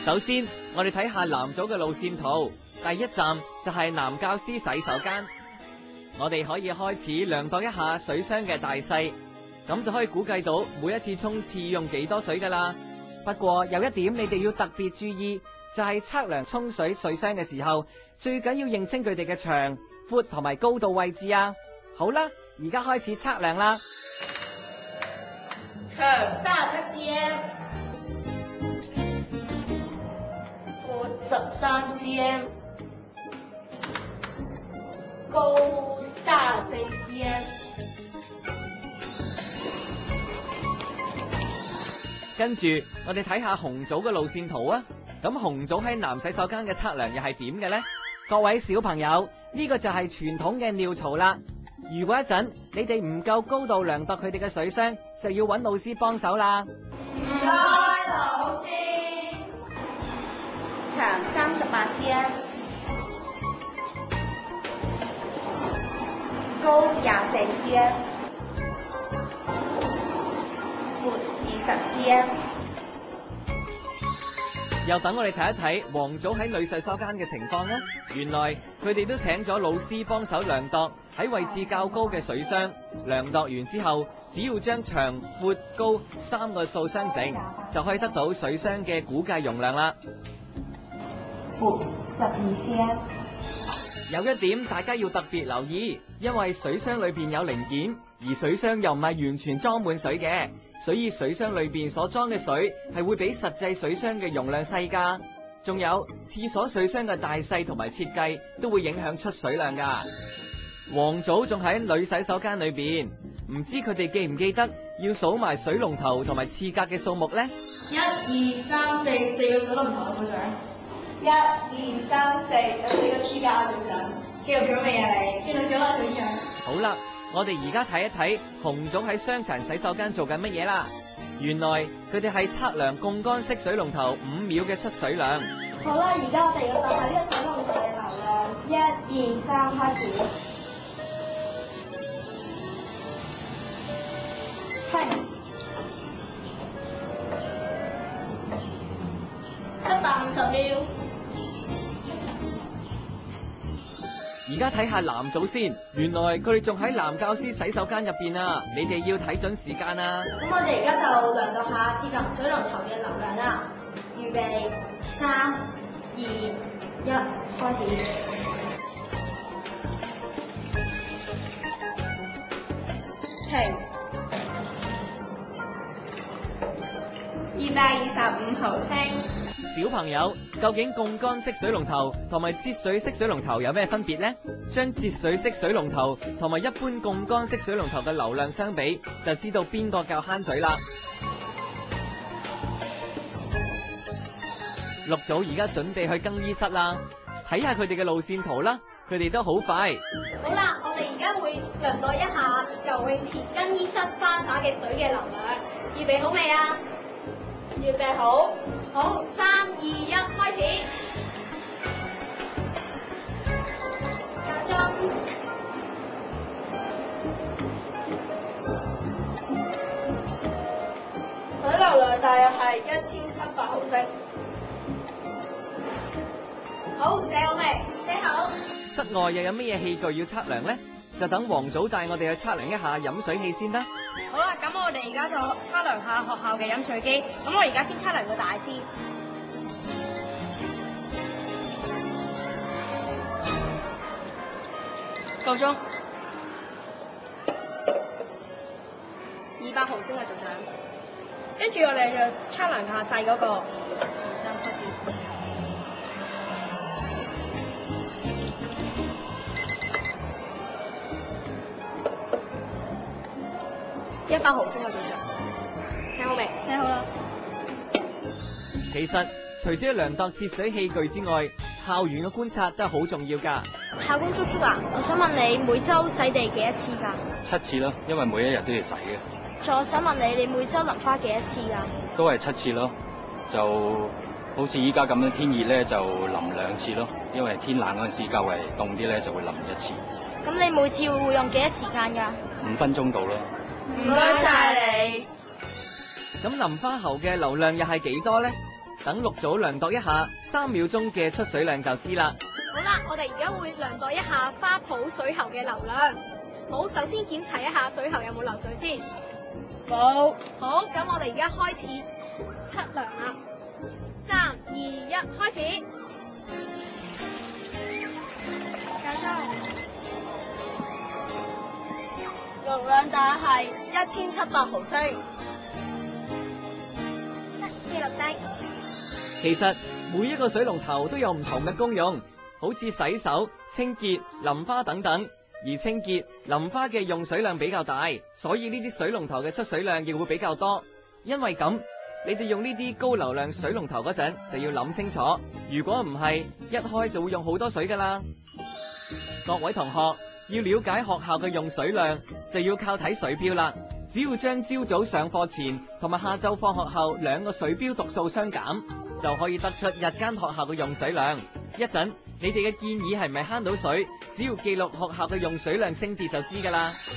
首先，我哋睇下男組嘅路線圖，第一站就係男教師洗手間。我哋可以開始量度一下水箱嘅大細，咁就可以估計到每一次沖廁用幾多水噶啦。不過有一點你哋要特別注意，就係測量沖水水箱嘅時候，最緊要認清佢哋嘅長、闊同埋高度位置啊。好啦，而家開始測量啦。 長37 cm， 闊13 cm， 高34 cm。 跟住我哋睇下紅組嘅路線圖啊。咁紅組喺男洗手間嘅測量又係點嘅呢？各位小朋友，呢個就係傳統嘅尿槽啦。如果一陣你哋唔夠高度量度佢哋嘅水箱，就要揾老師幫手啦。 唔該，老師。長38 cm， 高24 cm， 闊20 cm。 又等我哋睇一睇黃組喺女洗手間嘅情況啦。原來佢哋都請咗老師幫手量度喺位置較高嘅水箱，量度完之後，只要將長、闊、高3個數相乘，就可以得到水箱嘅估計容量啦。 闊12 cm。 有一點大家要特別留意，因為水箱裏邊有零件，而水箱又唔係完全裝滿水嘅，所以水箱裏邊所裝嘅水係會比實際水箱嘅容量細噶。仲有廁所水箱嘅大細同埋設計都會影響出水量噶。黃組仲喺女洗手間裏邊，唔知佢哋記唔記得要數埋水龍頭同埋廁格嘅數目呢？1、2、3、4，4個水龍頭，組長。1、2、3、4，有4個廁格啊，組長。記錄咗未啊你？記錄咗啦，組長。好啦，我哋而家睇一睇紅組喺傷殘洗手間做緊乜嘢啦。原來佢哋係測量槓桿式水龍頭5秒嘅出水量。 好啦，而家我哋要度下呢個水龍頭嘅流量。1、2、3，開始。750秒。 而家睇下男組先，原來佢哋仲喺男教師洗手間入邊啊！你哋要睇準時間啊！ 咁我哋而家就量度下接近水龍頭嘅流量啦。預備3、2、1，開始。停。225毫升。 小朋友，究竟槓桿式水龍頭同埋節水式水龍頭有咩分別呢？將節水式水龍頭同埋一般槓桿式水龍頭嘅流量相比，就知道邊個較慳水啦。綠組而家準備去更衣室啦，睇下佢哋嘅路線圖啦，佢哋都好快。 好啦，我哋而家會量度一下游泳池更衣室花灑嘅水嘅流量，預備好未啊？預備好，好，3、2、1，開始。夠鐘。水流量大約係1700毫升。好，寫好未？寫好。 室外又有乜嘢器具要測量呢？就等黃組帶我哋去測量一下飲水器先啦。 好啦，咁我哋而家就測量下學校嘅飲水機。咁我而家先測量個大先。夠鐘。200毫升啊，組長。跟住我哋就測量下細嗰個。2、3，開始。100毫升啊，組長。寫好未？寫好啦。 其實除咗量度節水器具之外，校園嘅觀察都係好重要㗎。 校工叔叔啊，我想問你每週洗地幾多次㗎？ 7次咯，因為每一日都要洗嘅。 再想問你，你每週淋花幾多次㗎？ 都係7次咯，就好似依家咁樣天熱咧，就淋2次咯。因為天冷嗰陣時較為凍啲咧，就會淋1次。 咁你每次會用幾多時間㗎 ？5分鐘到咯。 唔該晒你。 咁淋花喉嘅流量又係幾多呢？ 等6組量度一下，3秒鐘嘅出水量就知啦。 好啦，我哋而家會量度一下花圃水喉嘅流量。好，首先檢查一下水喉有冇流水先。冇。好，咁我哋而家開始測量啦。3、2、1，開始。流量大係1700毫升。記錄低。 其實每一個水龍頭都有唔同嘅功用，好似洗手、清潔、淋花等等。而清潔、淋花嘅用水量比較大，所以呢啲水龍頭嘅出水量亦會比較多。因為咁，你哋用呢啲高流量水龍頭嗰陣就要諗清楚，如果唔係，一開就會用好多水㗎啦。各位同學要了解學校嘅用水量，就要靠睇水表啦。只要將朝早上課前同埋下晝放學後2個水表讀數相減，就可以得出日間學校嘅用水量。一陣你哋嘅建議係咪慳到水？只要記錄學校嘅用水量升跌就知㗎啦。